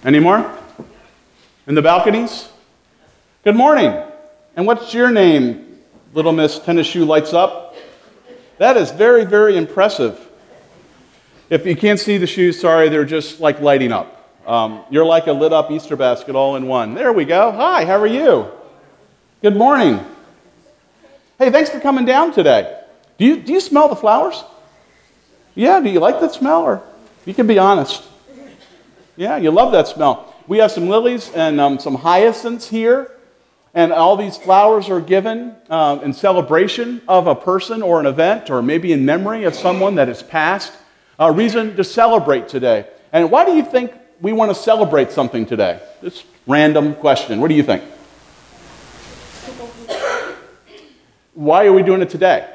Any more? In the balconies? Good morning. And what's your name, Little Miss Tennis Shoe Lights Up? That is very, very impressive. If you can't see the shoes, sorry, they're just like lighting up. You're like a lit up Easter basket all in one. There we go. Hi, how are you? Good morning. Hey, thanks for coming down today. Do you smell the flowers? Yeah, do you like that smell? Or you can be honest. Yeah, you love that smell. We have some lilies and some hyacinths here, and all these flowers are given in celebration of a person or an event, or maybe in memory of someone that has passed. A reason to celebrate today. And why do you think we want to celebrate something today? Just random question. What do you think? Why are we doing it today?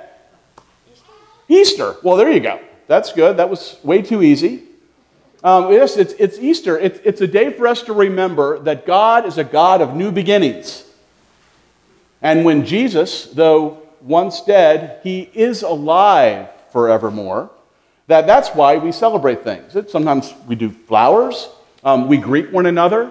Easter. Well, there you go. That's good. That was way too easy. Yes, it's Easter. It's a day for us to remember that God is a God of new beginnings. And when Jesus, though once dead, he is alive forevermore, that's why we celebrate things. Sometimes we do flowers. We greet one another.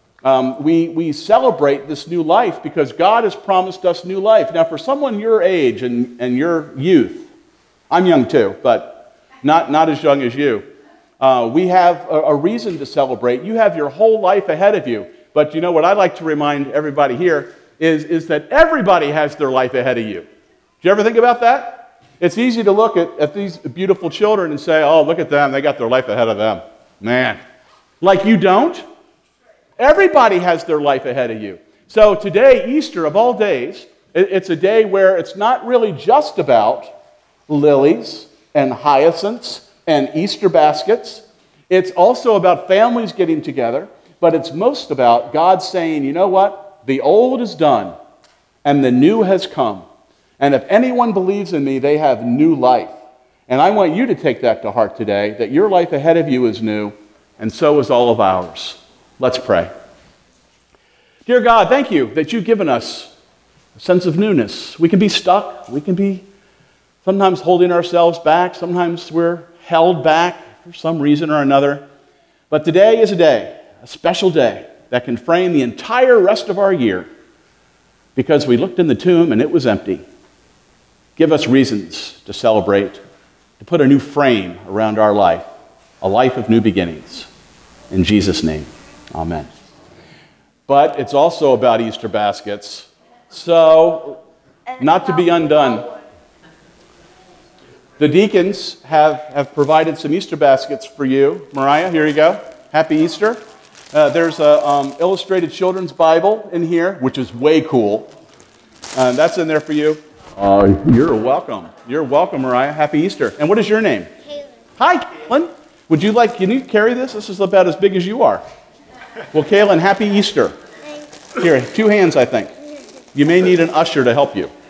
We celebrate this new life because God has promised us new life. Now, for someone your age and your youth, I'm young too, but not as young as you, we have a reason to celebrate. You have your whole life ahead of you. But you know what I'd like to remind everybody here is that everybody has their life ahead of you. Do you ever think about that? It's easy to look at these beautiful children and say, oh, look at them, they got their life ahead of them. Man, like you don't? Everybody has their life ahead of you. So today, Easter of all days, it's a day where it's not really just about lilies and hyacinths and Easter baskets. It's also about families getting together, but it's most about God saying, you know what? The old is done, and the new has come. And if anyone believes in me, they have new life. And I want you to take that to heart today, that your life ahead of you is new, and so is all of ours. Let's pray. Dear God, thank you that you've given us a sense of newness. We can be stuck. We can be sometimes holding ourselves back. Sometimes we're held back for some reason or another. But today is a special day, that can frame the entire rest of our year because we looked in the tomb and it was empty. Give us reasons to celebrate, to put a new frame around our life, a life of new beginnings. In Jesus' name, amen. But it's also about Easter baskets, so not to be undone. The deacons have provided some Easter baskets for you. Mariah, here you go. Happy Easter. There's an illustrated children's Bible in here, which is way cool. That's in there for you. You're welcome. You're welcome, Mariah. Happy Easter. And what is your name? Kaylin. Hi, Kaylin. Can you carry this? This is about as big as you are. Well, Kaylin, happy Easter. Thanks. Here, 2 hands, I think. You may need an usher to help you.